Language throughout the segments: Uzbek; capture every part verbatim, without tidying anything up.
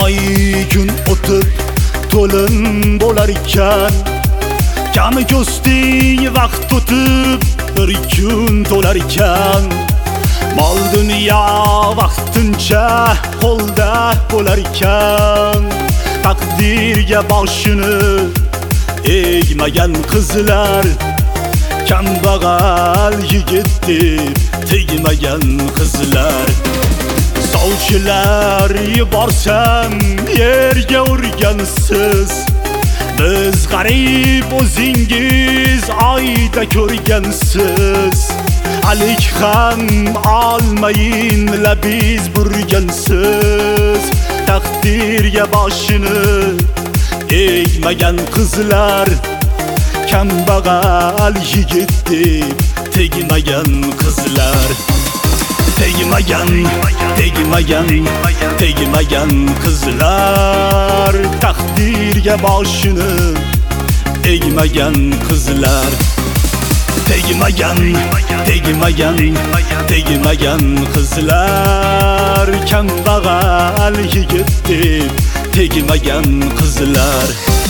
Olmay kun o'tib to'lin bo'lar ekan, kami ko'sting vaqt o'tib bir kun to'lar ekan. Mol dunyo vaqtincha qo'lda bo'lar ekan, taqdirga boshini egmagan qizlar, kambag'al yigit deb tegmagan qizlar. Sovchilar yuborsam yerga urgansiz, biz g'arib o'zingiz oyda ko'rgansiz. Alik ham olmayin labiz burgansiz, taqdirga boshini egmagan qizlar, kambag'al yigit deb tegmagan qizlar. Tegmagan, tegmagan, tegmagan qizlar, taqdirga boshini egmagan qizlar. Tegmagan, tegmagan, tegmagan qizlar, kambag'al yigit deb tegmagan qizlar.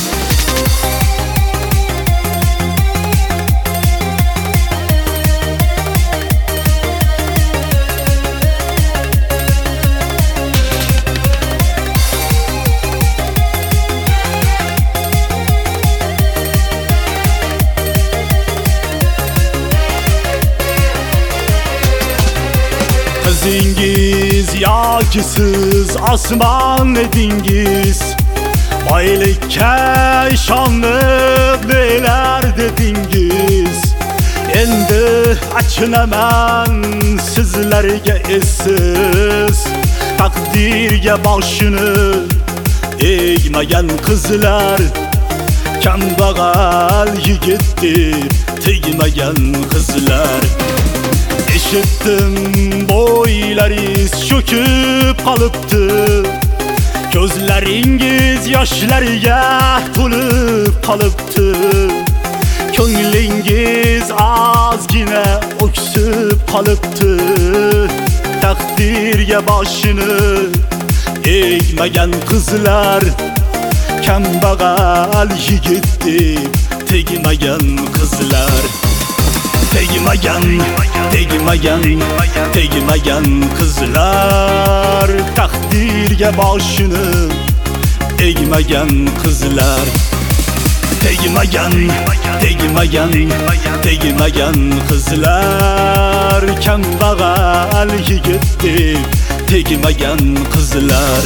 Qizingiz yoki siz osmon edingiz, boylikka ishonib nelar dedingiz. Endi achinaman sizlarga essiz, taqdirga boshini egmagan qizlar, kambag'al yigit deb tegmagan qizlar. Eshitdim bo'ylaringiz cho'kib qolibdi, ko'zlaringiz yoshlarga to'lib qolibdi. Ko'nglingiz ozgina o'ksib qolibdi, taqdirga boshini egmagan qizlar, kambag'al yigit deb tegmagan qizlar. Tegmagan, tegmagan, tegmagan qizlar, taqdirga boshini egmagan qizlar. Tegmagan, tegmagan, tegmagan qizlar, kambag'al yigit deb tegmagan qizlar.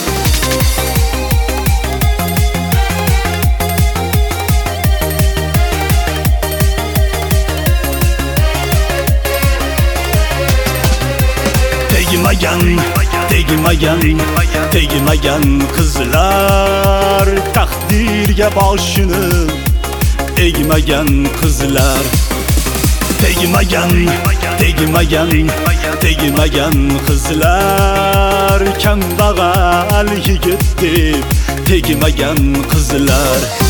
Tegmagan, tegmagan, tegmagan qizlar, taqdirga boshini egmagan qizlar. Tegmagan, tegmagan, tegmagan qizlar, kambag'al yigit deb tegmagan qizlar.